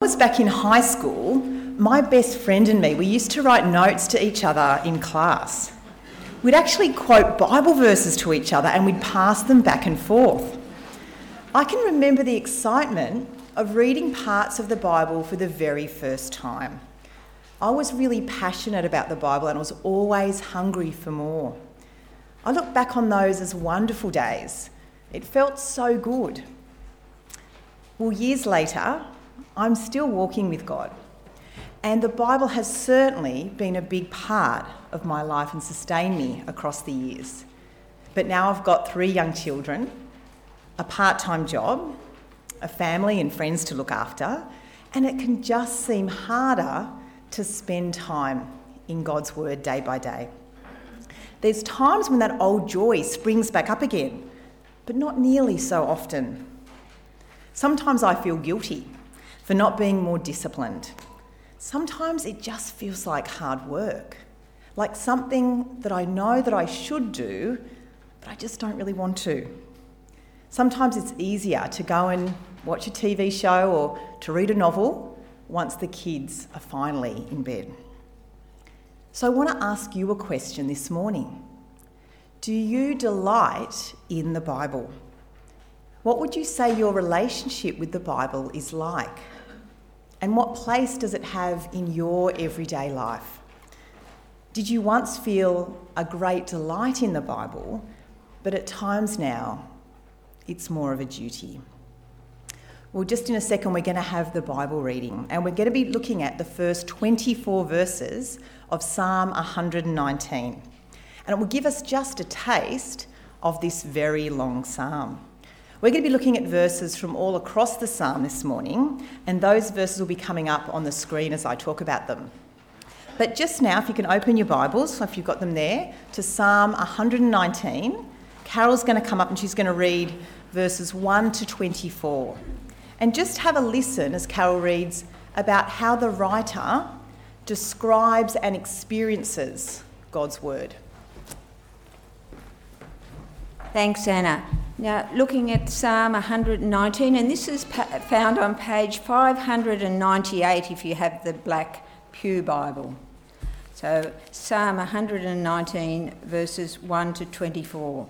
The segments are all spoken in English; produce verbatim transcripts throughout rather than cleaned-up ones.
was back in high school, my best friend and me, we used to write notes to each other in class. We'd actually quote Bible verses to each other and we'd pass them back and forth. I can remember the excitement of reading parts of the Bible for the very first time. I was really passionate about the Bible and I was always hungry for more. I look back on those as wonderful days. It felt so good. Well, years later, I'm still walking with God. And the Bible has certainly been a big part of my life and sustained me across the years. But now I've got three young children, a part-time job, a family and friends to look after, and it can just seem harder to spend time in God's Word day by day. There's times when that old joy springs back up again, but not nearly so often. Sometimes I feel guilty for not being more disciplined. Sometimes it just feels like hard work, like something that I know that I should do, but I just don't really want to. Sometimes it's easier to go and watch a T V show or to read a novel once the kids are finally in bed. So I want to ask you a question this morning. Do you delight in the Bible? What would you say your relationship with the Bible is like? And what place does it have in your everyday life? Did you once feel a great delight in the Bible, but at times now it's more of a duty? Well, just in a second we're going to have the Bible reading, and we're going to be looking at the first twenty-four verses of Psalm one hundred nineteen. And it will give us just a taste of this very long psalm. We're going to be looking at verses from all across the psalm this morning, and those verses will be coming up on the screen as I talk about them. But just now, if you can open your Bibles, if you've got them there, to Psalm one hundred nineteen, Carol's going to come up and she's going to read verses one to twenty-four. And just have a listen as Carol reads about how the writer describes and experiences God's word. Thanks, Anna. Now, looking at Psalm one hundred nineteen, and this is pa- found on page five hundred ninety-eight if you have the black Pew Bible. So, Psalm one hundred nineteen, verses one to twenty-four.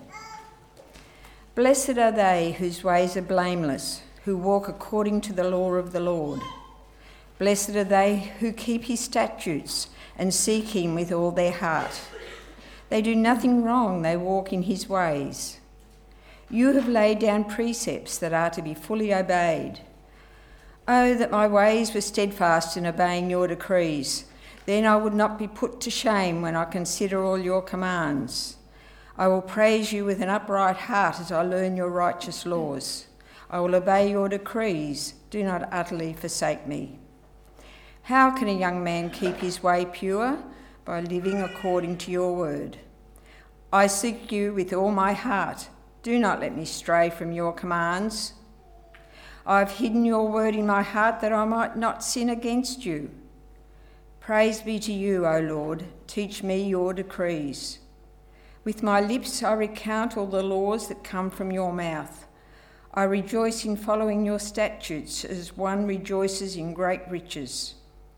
Blessed are they whose ways are blameless, who walk according to the law of the Lord. Blessed are they who keep his statutes and seek him with all their heart. They do nothing wrong, they walk in his ways. You have laid down precepts that are to be fully obeyed. Oh, that my ways were steadfast in obeying your decrees. Then I would not be put to shame when I consider all your commands. I will praise you with an upright heart as I learn your righteous laws. I will obey your decrees. Do not utterly forsake me. How can a young man keep his way pure? By living according to your word. I seek you with all my heart. Do not let me stray from your commands. I have hidden your word in my heart that I might not sin against you. Praise be to you, O Lord. Teach me your decrees. With my lips I recount all the laws that come from your mouth. I rejoice in following your statutes as one rejoices in great riches.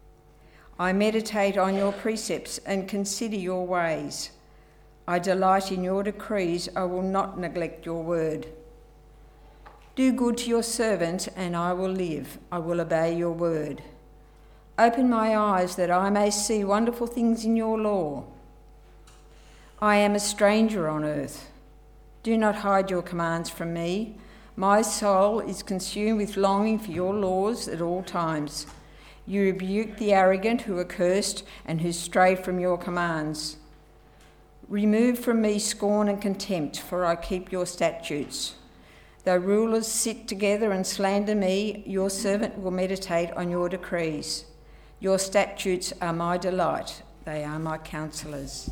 I meditate on your precepts and consider your ways. I delight in your decrees. I will not neglect your word. Do good to your servant, and I will live. I will obey your word. Open my eyes that I may see wonderful things in your law. I am a stranger on earth. Do not hide your commands from me. My soul is consumed with longing for your laws at all times. You rebuke the arrogant who are cursed and who stray from your commands. Remove from me scorn and contempt, for I keep your statutes. Though rulers sit together and slander me, your servant will meditate on your decrees. Your statutes are my delight. They are my counsellors.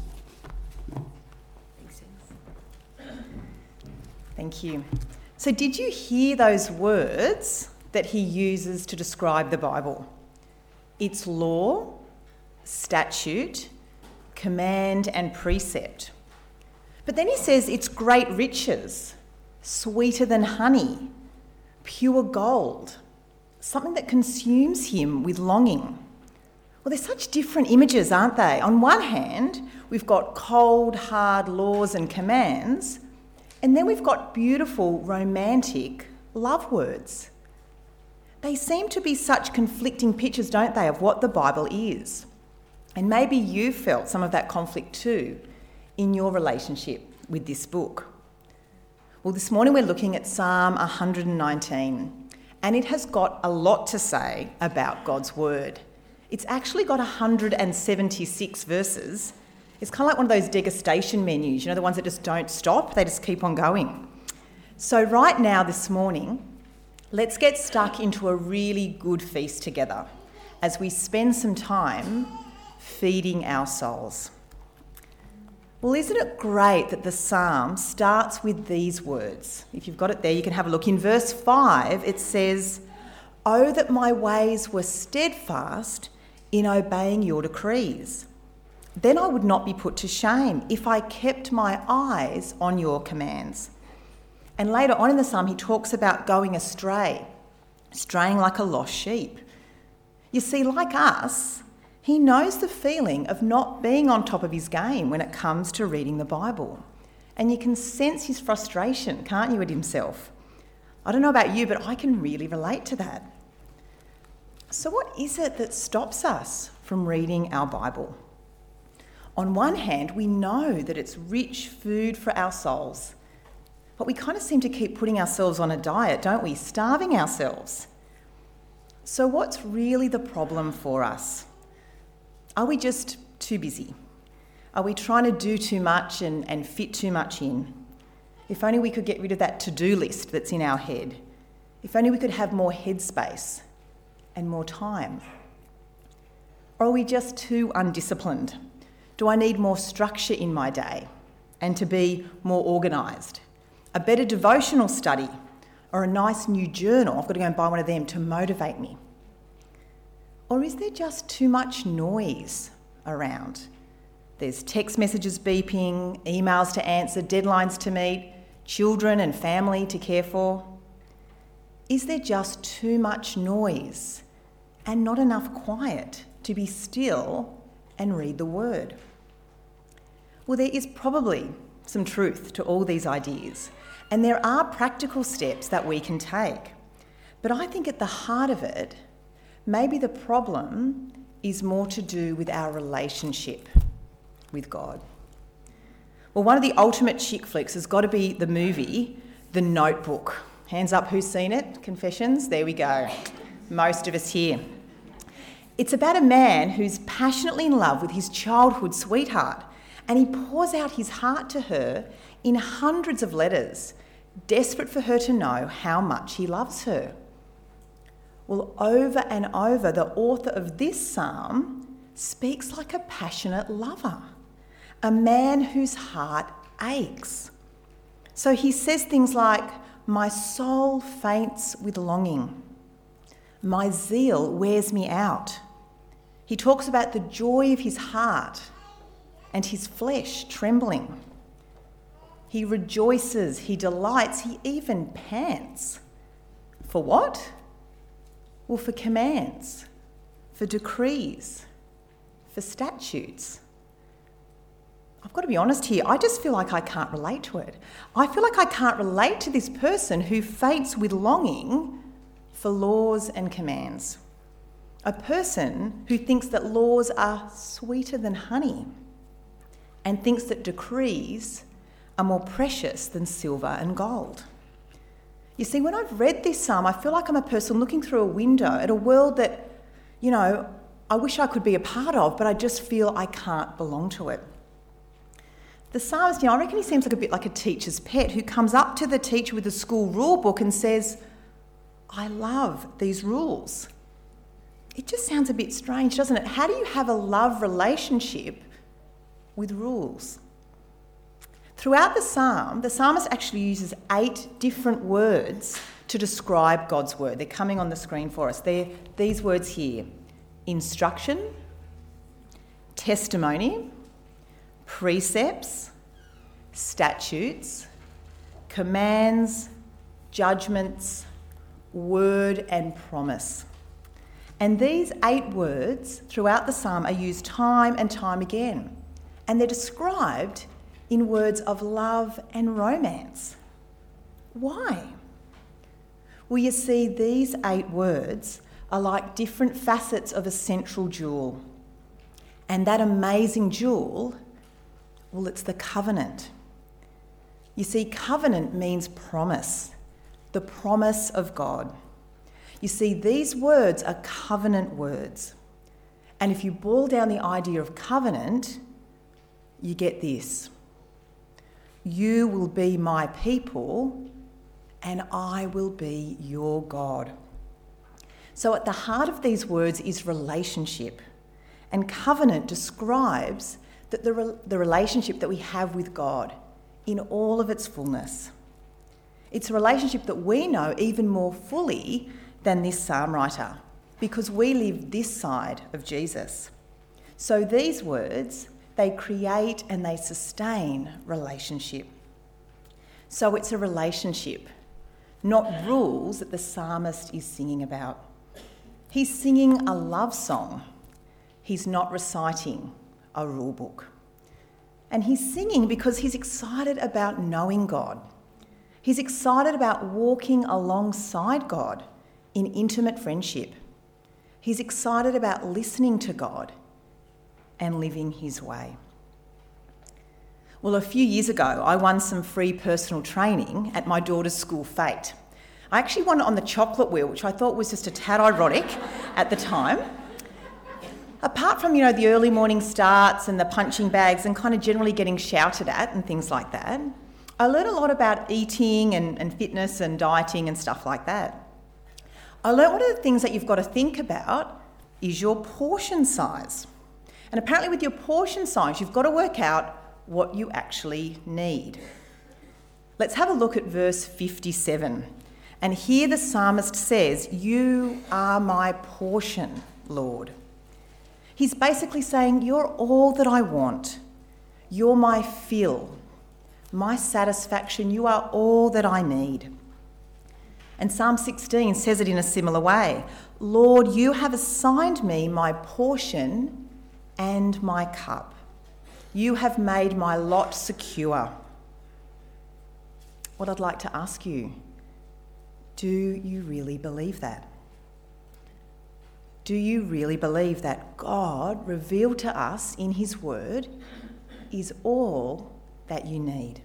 Thank you. So did you hear those words that he uses to describe the Bible? It's law, statute, command and precept. But then he says it's great riches, sweeter than honey, pure gold, something that consumes him with longing. Well, they're such different images, aren't they? On one hand, we've got cold, hard laws and commands, and then we've got beautiful, romantic love words. They seem to be such conflicting pictures, don't they, of what the Bible is. And maybe you felt some of that conflict too in your relationship with this book. Well, this morning we're looking at Psalm one hundred nineteen, and it has got a lot to say about God's word. It's actually got one hundred seventy-six verses. It's kind of like one of those degustation menus, you know, the ones that just don't stop, they just keep on going. So right now, this morning, let's get stuck into a really good feast together as we spend some time feeding our souls. Well, isn't it great that the psalm starts with these words? If you've got it there, you can have a look. In verse five, it says, "Oh, that my ways were steadfast in obeying your decrees. Then I would not be put to shame if I kept my eyes on your commands." And later on in the psalm, he talks about going astray, straying like a lost sheep. You see, like us, he knows the feeling of not being on top of his game when it comes to reading the Bible. And you can sense his frustration, can't you, at himself? I don't know about you, but I can really relate to that. So what is it that stops us from reading our Bible? On one hand, we know that it's rich food for our souls, but we kind of seem to keep putting ourselves on a diet, don't we? Starving ourselves. So what's really the problem for us? Are we just too busy? Are we trying to do too much and, and fit too much in? If only we could get rid of that to-do list that's in our head. If only we could have more headspace and more time. Or are we just too undisciplined? Do I need more structure in my day and to be more organised? A better devotional study or a nice new journal? I've got to go and buy one of them to motivate me. Or is there just too much noise around? There's text messages beeping, emails to answer, deadlines to meet, children and family to care for. Is there just too much noise and not enough quiet to be still and read the word? Well, there is probably some truth to all these ideas, and there are practical steps that we can take. But I think at the heart of it, maybe the problem is more to do with our relationship with God. Well, one of the ultimate chick flicks has got to be the movie The Notebook. Hands up, who's seen it? Confessions? There we go. Most of us here. It's about a man who's passionately in love with his childhood sweetheart, and he pours out his heart to her in hundreds of letters, desperate for her to know how much he loves her. Well, over and over, the author of this psalm speaks like a passionate lover, a man whose heart aches. So he says things like, "My soul faints with longing. My zeal wears me out." He talks about the joy of his heart and his flesh trembling. He rejoices, he delights, he even pants. For what? Well, for commands, for decrees, for statutes. I've got to be honest here, I just feel like I can't relate to it. I feel like I can't relate to this person who faints with longing for laws and commands. A person who thinks that laws are sweeter than honey and thinks that decrees are more precious than silver and gold. You see, when I've read this psalm, I feel like I'm a person looking through a window at a world that, you know, I wish I could be a part of, but I just feel I can't belong to it. The psalmist, you know, I reckon he seems like a bit like a teacher's pet who comes up to the teacher with the school rule book and says, "I love these rules." It just sounds a bit strange, doesn't it? How do you have a love relationship with rules? Throughout the psalm, the psalmist actually uses eight different words to describe God's word. They're coming on the screen for us. They're these words here: instruction, testimony, precepts, statutes, commands, judgments, word and promise. And these eight words throughout the psalm are used time and time again, and they're described in words of love and romance. Why? Well, you see, these eight words are like different facets of a central jewel. And that amazing jewel, well, it's the covenant. You see, covenant means promise, the promise of God. You see, these words are covenant words. And if you boil down the idea of covenant, you get this. You will be my people, and I will be your God. So at the heart of these words is relationship. And covenant describes that the, re- the relationship that we have with God in all of its fullness. It's a relationship that we know even more fully than this psalm writer, because we live this side of Jesus. So these words, they create and they sustain relationship. So it's a relationship, not rules, that the psalmist is singing about. He's singing a love song. He's not reciting a rule book. And he's singing because he's excited about knowing God. He's excited about walking alongside God in intimate friendship. He's excited about listening to God and living his way. Well, a few years ago, I won some free personal training at my daughter's school fete. I actually won it on the chocolate wheel, which I thought was just a tad ironic at the time. Apart from, you know, the early morning starts and the punching bags and kind of generally getting shouted at and things like that, I learned a lot about eating and, and fitness and dieting and stuff like that. I learned one of the things that you've got to think about is your portion size. And apparently with your portion size, you've got to work out what you actually need. Let's have a look at verse fifty-seven. And here the psalmist says, "You are my portion, Lord." He's basically saying, you're all that I want. You're my fill, my satisfaction. You are all that I need. And Psalm sixteen says it in a similar way. Lord, you have assigned me my portion and my cup. You have made my lot secure. What I'd like to ask you, do you really believe that? Do you really believe that God, revealed to us in his word, is all that you need?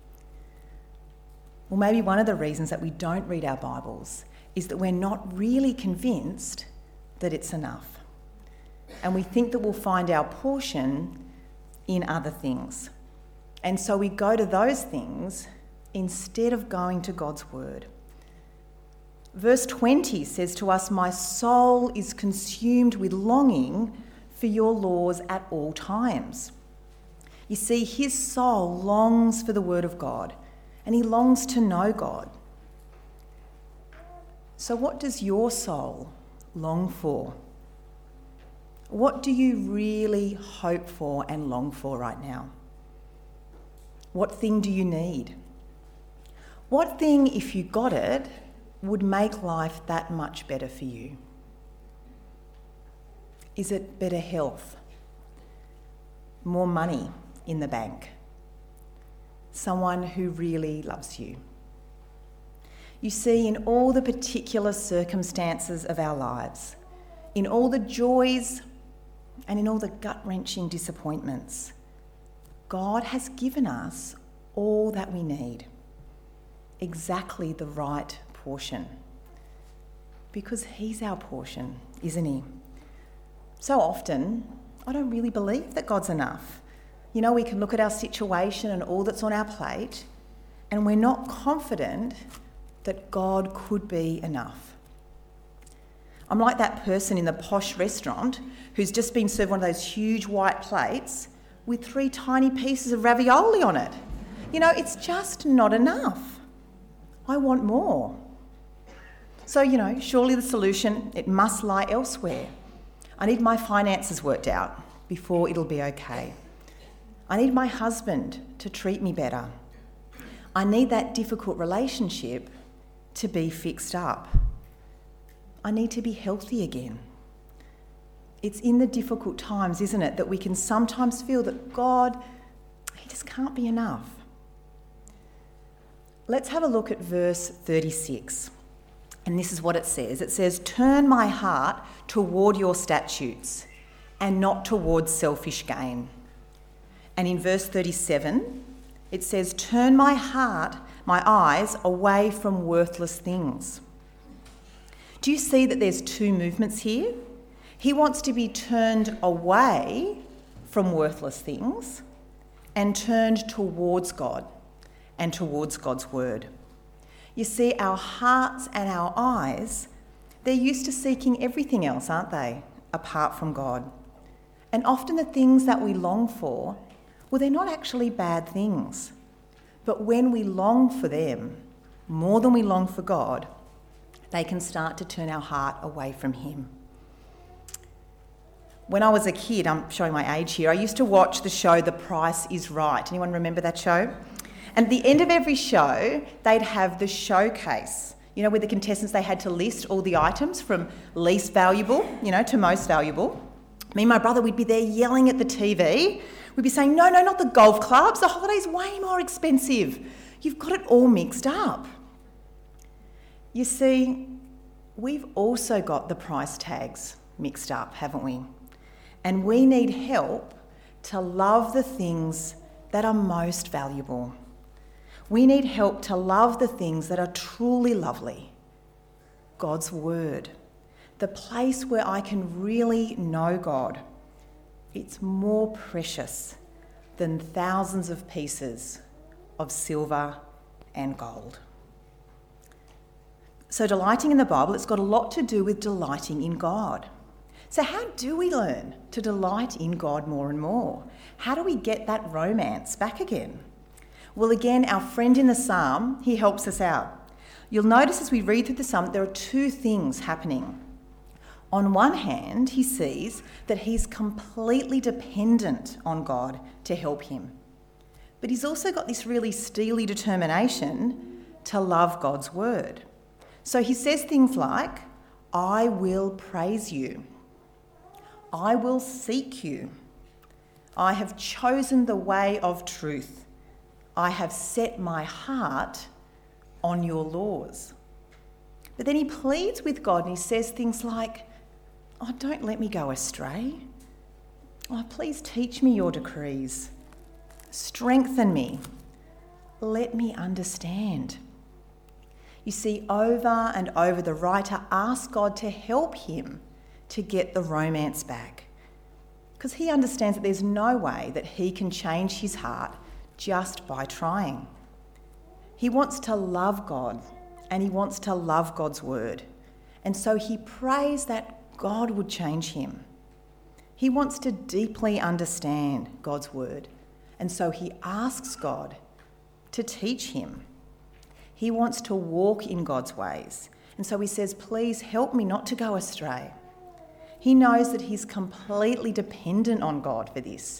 Well, maybe one of the reasons that we don't read our Bibles is that we're not really convinced that it's enough. And we think that we'll find our portion in other things. And so we go to those things instead of going to God's word. Verse twenty says to us, "My soul is consumed with longing for your laws at all times." You see, his soul longs for the word of God, and he longs to know God. So what does your soul long for? What do you really hope for and long for right now? What thing do you need? What thing, if you got it, would make life that much better for you? Is it better health? More money in the bank? Someone who really loves you? You see, in all the particular circumstances of our lives, in all the joys and in all the gut-wrenching disappointments, God has given us all that we need, exactly the right portion, because he's our portion, isn't he? So often, I don't really believe that God's enough. You know, we can look at our situation and all that's on our plate, and we're not confident that God could be enough. I'm like that person in the posh restaurant who's just been served one of those huge white plates with three tiny pieces of ravioli on it. You know, it's just not enough. I want more. So, you know, surely the solution, it must lie elsewhere. I need my finances worked out before it'll be okay. I need my husband to treat me better. I need that difficult relationship to be fixed up. I need to be healthy again. It's in the difficult times, isn't it, that we can sometimes feel that God, he just can't be enough. Let's have a look at verse thirty-six. And this is what it says. It says, "Turn my heart toward your statutes and not towards selfish gain." And in verse thirty-seven, it says, "Turn my heart, my eyes away from worthless things." Do you see that there's two movements here? He wants to be turned away from worthless things and turned towards God and towards God's word. You see, our hearts and our eyes, they're used to seeking everything else, aren't they, apart from God? And often the things that we long for, well, they're not actually bad things. But when we long for them more than we long for God, they can start to turn our heart away from him. When I was a kid, I'm showing my age here, I used to watch the show The Price is Right. Anyone remember that show? And at the end of every show, they'd have the showcase, you know, where the contestants, they had to list all the items from least valuable, you know, to most valuable. Me and my brother, we'd be there yelling at the T V. We'd be saying, no, no, not the golf clubs. The holiday's way more expensive. You've got it all mixed up. You see, we've also got the price tags mixed up, haven't we? And we need help to love the things that are most valuable. We need help to love the things that are truly lovely. God's word, the place where I can really know God. It's more precious than thousands of pieces of silver and gold. So delighting in the Bible, it's got a lot to do with delighting in God. So how do we learn to delight in God more and more? How do we get that romance back again? Well, again, our friend in the psalm, he helps us out. You'll notice as we read through the psalm, there are two things happening. On one hand, he sees that he's completely dependent on God to help him. But he's also got this really steely determination to love God's word. So he says things like, I will praise you. I will seek you. I have chosen the way of truth. I have set my heart on your laws. But then he pleads with God and he says things like, oh, don't let me go astray. Oh, please teach me your decrees. Strengthen me. Let me understand. You see, over and over, the writer asks God to help him to get the romance back, because he understands that there's no way that he can change his heart just by trying. He wants to love God and he wants to love God's word. And so he prays that God would change him. He wants to deeply understand God's word. And so he asks God to teach him. He wants to walk in God's ways. And so he says, please help me not to go astray. He knows that he's completely dependent on God for this.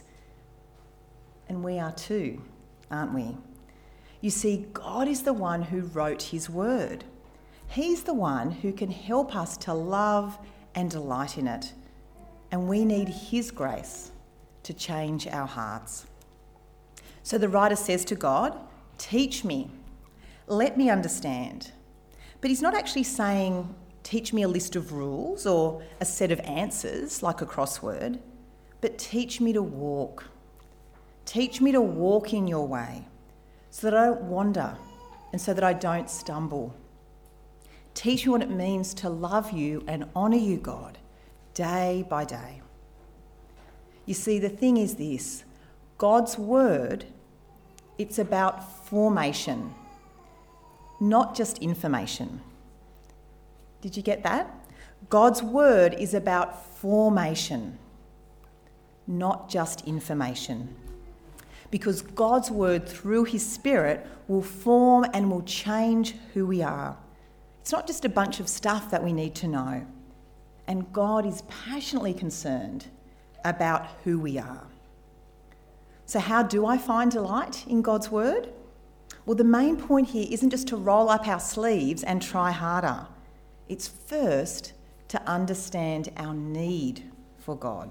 And we are too, aren't we? You see, God is the one who wrote his word. He's the one who can help us to love and delight in it. And we need his grace to change our hearts. So the writer says to God, teach me, let me understand. But he's not actually saying, teach me a list of rules or a set of answers like a crossword, but teach me to walk. Teach me to walk in your way so that I don't wander and so that I don't stumble. Teach me what it means to love you and honour you, God, day by day. You see, the thing is this, God's word, it's about formation, not just information. Did you get that? God's word is about formation, not just information. Because God's word, through his Spirit, will form and will change who we are. It's not just a bunch of stuff that we need to know. And God is passionately concerned about who we are. So how do I find delight in God's word? Well, the main point here isn't just to roll up our sleeves and try harder. It's first to understand our need for God.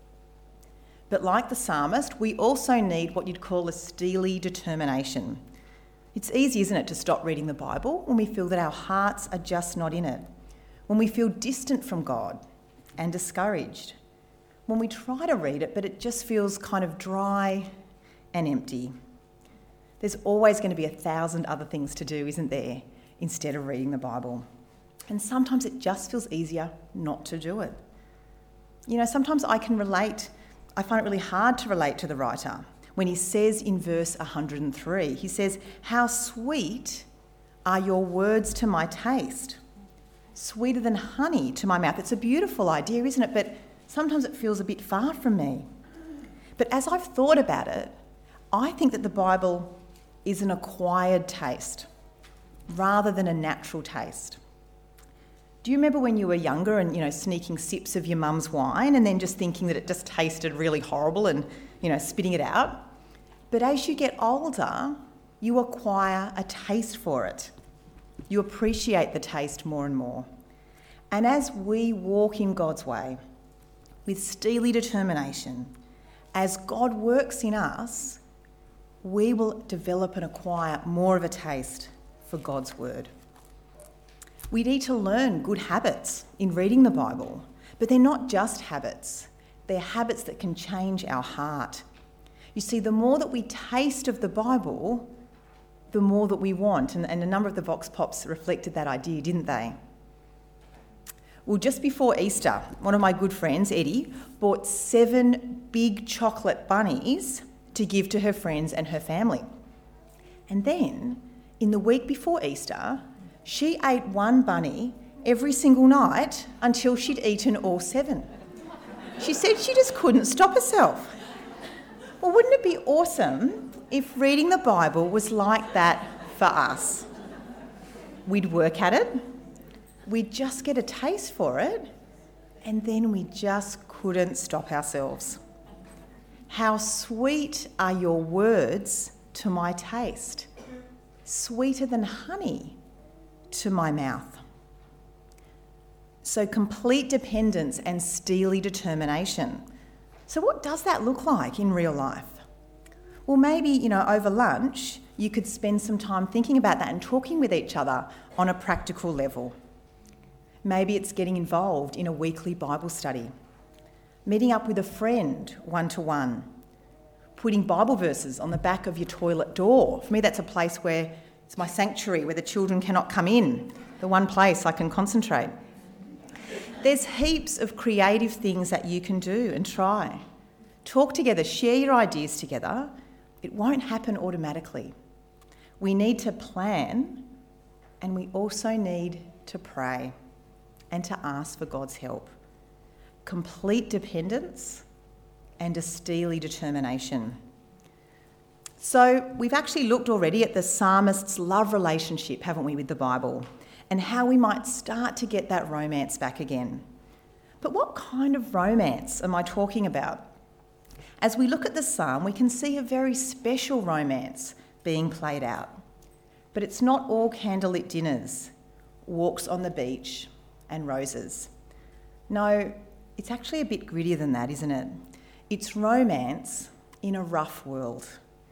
But like the psalmist, we also need what you'd call a steely determination. It's easy, isn't it, to stop reading the Bible when we feel that our hearts are just not in it, when we feel distant from God and discouraged, when we try to read it but it just feels kind of dry and empty. There's always going to be a thousand other things to do, isn't there, instead of reading the Bible. And sometimes it just feels easier not to do it. You know, sometimes I can relate, I find it really hard to relate to the writer when he says in verse one hundred and three, he says, "How sweet are your words to my taste, sweeter than honey to my mouth." It's a beautiful idea, isn't it? But sometimes it feels a bit far from me. But as I've thought about it, I think that the Bible is an acquired taste rather than a natural taste. Do you remember when you were younger and, you know, sneaking sips of your mum's wine and then just thinking that it just tasted really horrible and, you know, spitting it out? But as you get older, you acquire a taste for it. You appreciate the taste more and more. And as we walk in God's way with steely determination, as God works in us, we will develop and acquire more of a taste for God's word. We need to learn good habits in reading the Bible, but they're not just habits. They're habits that can change our heart. You see, the more that we taste of the Bible, the more that we want. And, and a number of the Vox Pops reflected that idea, didn't they? Well, just before Easter, one of my good friends, Eddie, bought seven big chocolate bunnies to give to her friends and her family. And then, in the week before Easter, she ate one bunny every single night until she'd eaten all seven. She said she just couldn't stop herself. Well, wouldn't it be awesome if reading the Bible was like that for us? We'd work at it, we'd just get a taste for it, and then we just couldn't stop ourselves. How sweet are your words to my taste, sweeter than honey to my mouth. So complete dependence and steely determination. So what does that look like in real life? Well, maybe, you know, over lunch, you could spend some time thinking about that and talking with each other on a practical level. Maybe it's getting involved in a weekly Bible study, meeting up with a friend one-to-one, putting Bible verses on the back of your toilet door. For me, that's a place where it's my sanctuary, where the children cannot come in, the one place I can concentrate. There's heaps of creative things that you can do and try. Talk together, share your ideas together. It won't happen automatically. We need to plan, and we also need to pray and to ask for God's help. Complete dependence and a steely determination. So we've actually looked already at the psalmist's love relationship, haven't we, with the Bible, and how we might start to get that romance back again. But what kind of romance am I talking about? As we look at the psalm, we can see a very special romance being played out. But it's not all candlelit dinners, walks on the beach, and roses. No, it's actually a bit grittier than that, isn't it? It's romance in a rough world.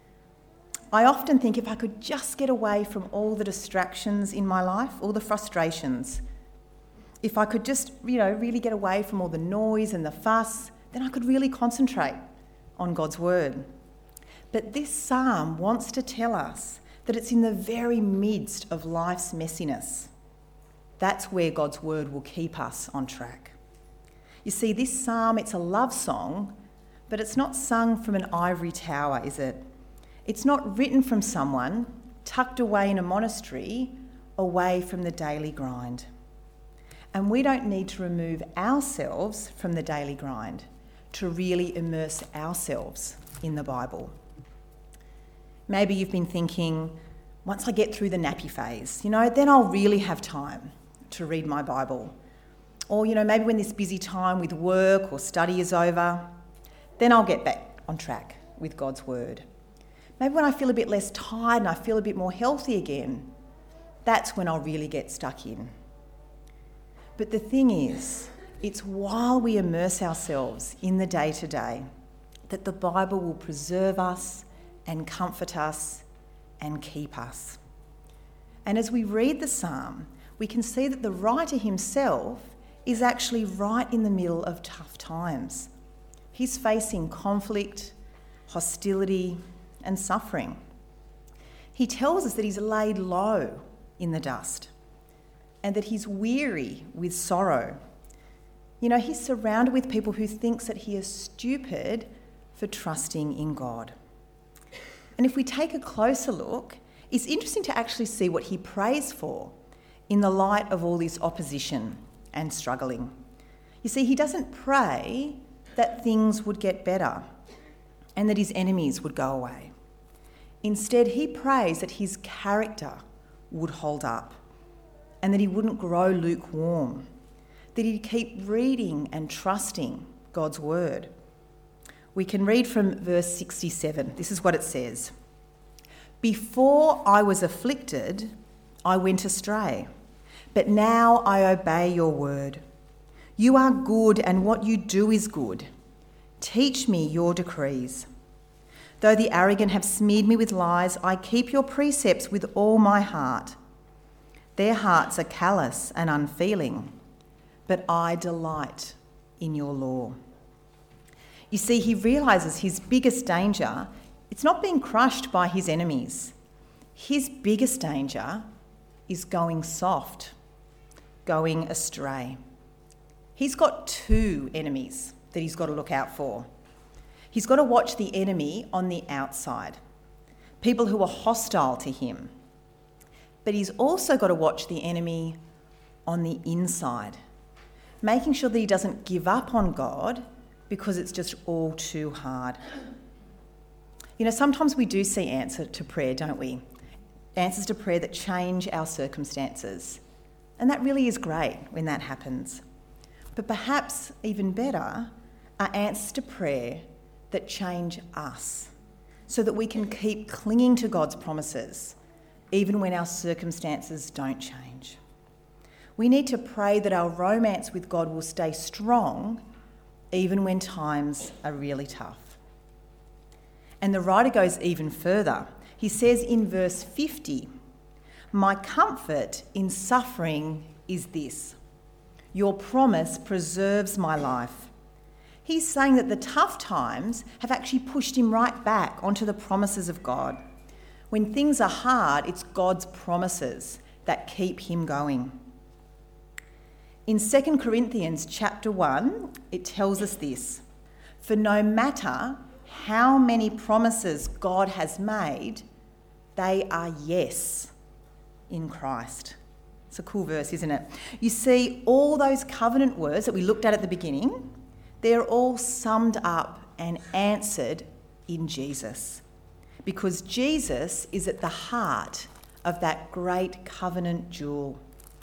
I often think if I could just get away from all the distractions in my life, all the frustrations, if I could just, you know, really get away from all the noise and the fuss, then I could really concentrate on God's word. But this psalm wants to tell us that it's in the very midst of life's messiness. That's where God's word will keep us on track. You see, this psalm, it's a love song, but it's not sung from an ivory tower, is it? It's not written from someone tucked away in a monastery, away from the daily grind. And we don't need to remove ourselves from the daily grind to really immerse ourselves in the Bible. Maybe you've been thinking, once I get through the nappy phase, you know, then I'll really have time to read my Bible. Or, you know, maybe when this busy time with work or study is over, then I'll get back on track with God's word. Maybe when I feel a bit less tired and I feel a bit more healthy again, that's when I'll really get stuck in. But the thing is, it's while we immerse ourselves in the day-to-day that the Bible will preserve us and comfort us and keep us. And as we read the psalm, we can see that the writer himself is actually right in the middle of tough times. He's facing conflict, hostility, and suffering. He tells us that he's laid low in the dust and that he's weary with sorrow. You know, he's surrounded with people who thinks that he is stupid for trusting in God. And if we take a closer look, it's interesting to actually see what he prays for in the light of all this opposition and struggling. You see, he doesn't pray that things would get better and that his enemies would go away. Instead, he prays that his character would hold up and that he wouldn't grow lukewarm, that he'd keep reading and trusting God's word. We can read from verse sixty-seven. This is what it says. Before I was afflicted, I went astray, but now I obey your word. You are good, and what you do is good. Teach me your decrees. Though the arrogant have smeared me with lies, I keep your precepts with all my heart. Their hearts are callous and unfeeling, but I delight in your law. You see, he realises his biggest danger, it's not being crushed by his enemies. His biggest danger is going soft, going astray. He's got two enemies that he's got to look out for. He's got to watch the enemy on the outside, people who are hostile to him. But he's also got to watch the enemy on the inside, making sure that he doesn't give up on God because it's just all too hard. You know, sometimes we do see answer to prayer, don't we? Answers to prayer that change our circumstances. And that really is great when that happens. But perhaps even better are answers to prayer that change us so that we can keep clinging to God's promises even when our circumstances don't change. We need to pray that our romance with God will stay strong even when times are really tough. And the writer goes even further. He says in verse fifty, my comfort in suffering is this: your promise preserves my life. He's saying that the tough times have actually pushed him right back onto the promises of God. When things are hard, it's God's promises that keep him going. In Second Corinthians chapter one, it tells us this: for no matter how many promises God has made, they are yes in Christ. It's a cool verse, isn't it? You see, all those covenant words that we looked at at the beginning, they're all summed up and answered in Jesus, because Jesus is at the heart of that great covenant jewel.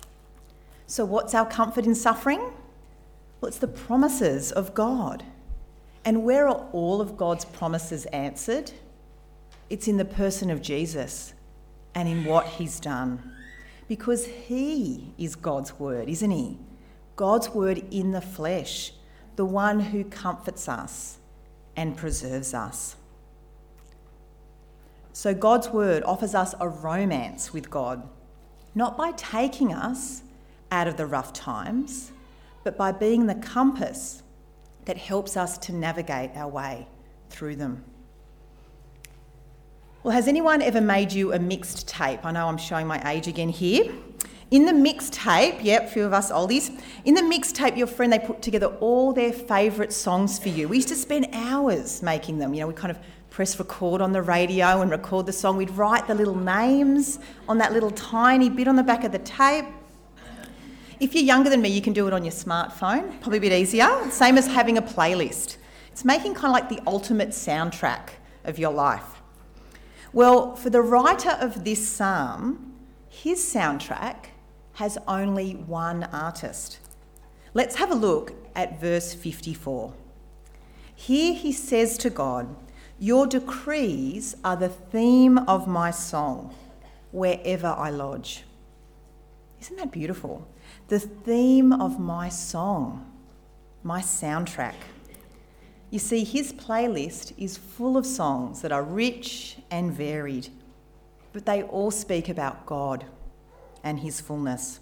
So what's our comfort in suffering? Well, it's the promises of God. And where are all of God's promises answered? It's in the person of Jesus and in what he's done. Because he is God's word, isn't he? God's word in the flesh, the one who comforts us and preserves us. So God's word offers us a romance with God, not by taking us out of the rough times, but by being the compass that helps us to navigate our way through them. Well, has anyone ever made you a mixed tape? I know I'm showing my age again here. In the mixed tape, yep, a few of us oldies, in the mixed tape, your friend, they put together all their favourite songs for you. We used to spend hours making them. You know, we kind of press record on the radio and record the song. We'd write the little names on that little tiny bit on the back of the tape. If you're younger than me, you can do it on your smartphone, probably a bit easier. Same as having a playlist. It's making kind of like the ultimate soundtrack of your life. Well, for the writer of this psalm, his soundtrack has only one artist. Let's have a look at verse fifty-four. Here he says to God, your decrees are the theme of my song, wherever I lodge. Isn't that beautiful? The theme of my song, my soundtrack. You see, his playlist is full of songs that are rich and varied, but they all speak about God and his fullness.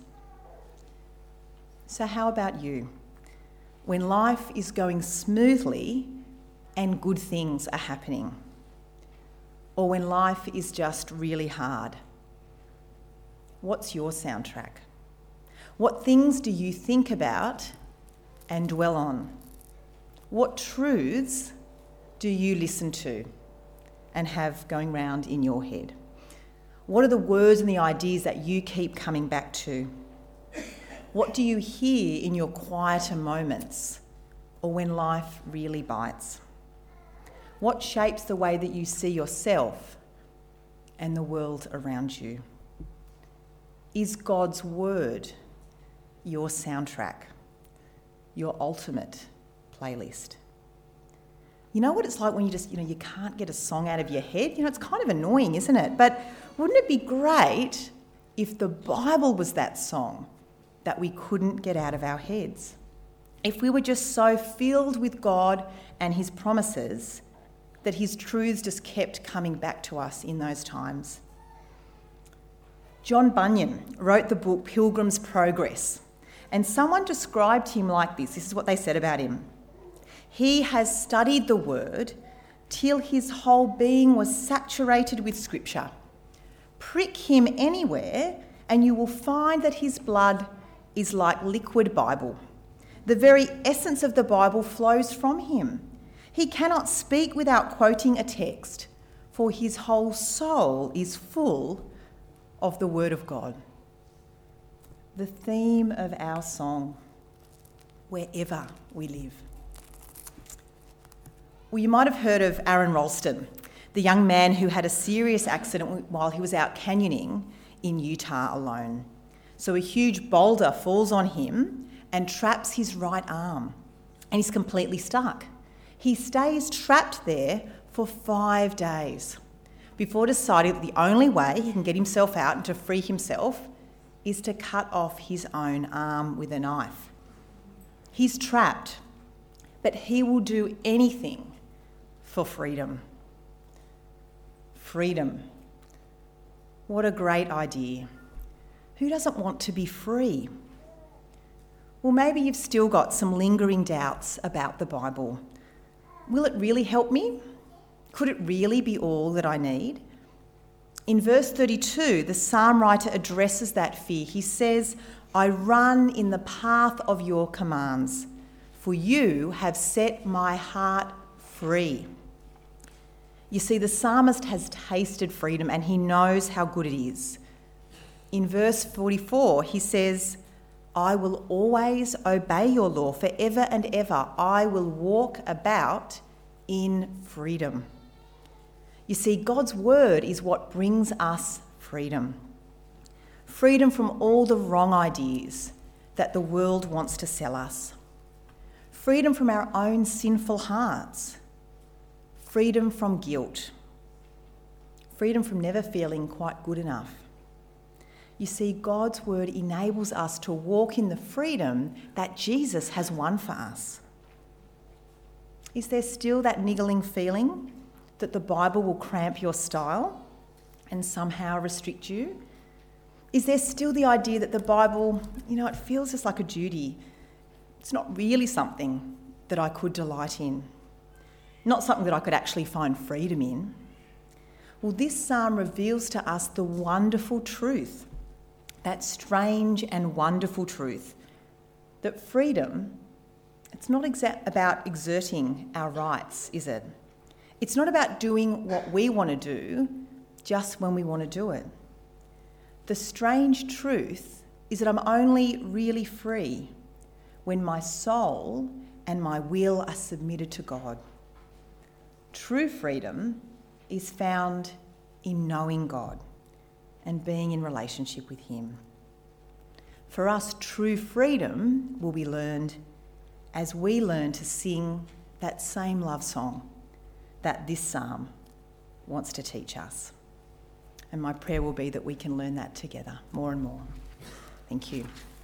So how about you? When life is going smoothly and good things are happening, or when life is just really hard, what's your soundtrack? What things do you think about and dwell on? What truths do you listen to and have going round in your head? What are the words and the ideas that you keep coming back to? What do you hear in your quieter moments or when life really bites? What shapes the way that you see yourself and the world around you? Is God's word your soundtrack, your ultimate playlist? You know what it's like when you just, you know, you can't get a song out of your head? You know, it's kind of annoying, isn't it? But wouldn't it be great if the Bible was that song that we couldn't get out of our heads? If we were just so filled with God and his promises that his truths just kept coming back to us in those times. John Bunyan wrote the book Pilgrim's Progress, and someone described him like this. This is what they said about him. He has studied the word till his whole being was saturated with scripture. Prick him anywhere and you will find that his blood is like liquid Bible. The very essence of the Bible flows from him. He cannot speak without quoting a text, for his whole soul is full of the Word of God. The theme of our song, wherever we live. Well, you might have heard of Aaron Ralston, the young man who had a serious accident while he was out canyoning in Utah alone. So a huge boulder falls on him and traps his right arm, and he's completely stuck. He stays trapped there for five days before deciding that the only way he can get himself out and to free himself is to cut off his own arm with a knife. He's trapped, but he will do anything for freedom. Freedom. What a great idea. Who doesn't want to be free? Well, maybe you've still got some lingering doubts about the Bible. Will it really help me? Could it really be all that I need? In verse thirty-two, the psalm writer addresses that fear. He says, I run in the path of your commands, for you have set my heart free. You see, the psalmist has tasted freedom and he knows how good it is. In verse forty-four, he says, I will always obey your law forever and ever. I will walk about in freedom. You see, God's word is what brings us freedom. Freedom from all the wrong ideas that the world wants to sell us. Freedom from our own sinful hearts. Freedom from guilt. Freedom from never feeling quite good enough. You see, God's word enables us to walk in the freedom that Jesus has won for us. Is there still that niggling feeling that the Bible will cramp your style and somehow restrict you? Is there still the idea that the Bible, you know, it feels just like a duty? It's not really something that I could delight in, not something that I could actually find freedom in. Well, this psalm reveals to us the wonderful truth, that strange and wonderful truth, that freedom, it's not exa- about exerting our rights, is it? It's not about doing what we want to do just when we want to do it. The strange truth is that I'm only really free when my soul and my will are submitted to God. True freedom is found in knowing God and being in relationship with him. For us, true freedom will be learned as we learn to sing that same love song that this psalm wants to teach us. And my prayer will be that we can learn that together more and more. Thank you.